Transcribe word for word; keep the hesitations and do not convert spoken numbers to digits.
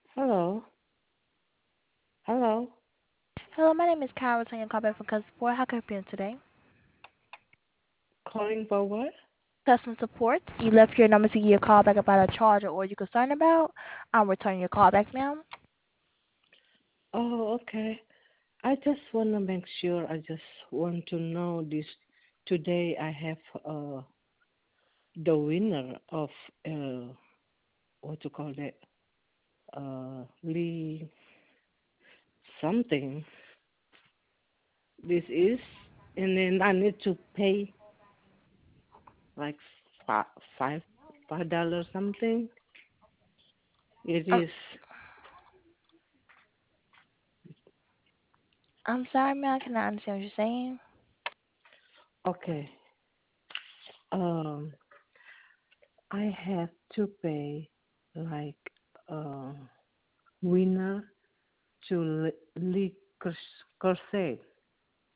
Hello, hello. Hello, my name is Kyle, returning your call back from customer support. How can I help you today? Calling for what? Customer support. You left your number to give you a call back about a charge or you're concerned about. I'm returning your call back now. Oh, okay. I just want to make sure. I just want to know this. Today I have uh the winner of uh what to call that uh Lee something. This is, and then I need to pay like five five five dollars something. It I'm, is I'm sorry, man. I cannot understand what you're saying. okay. Um, I have to pay like uh winner to Lee Crusade.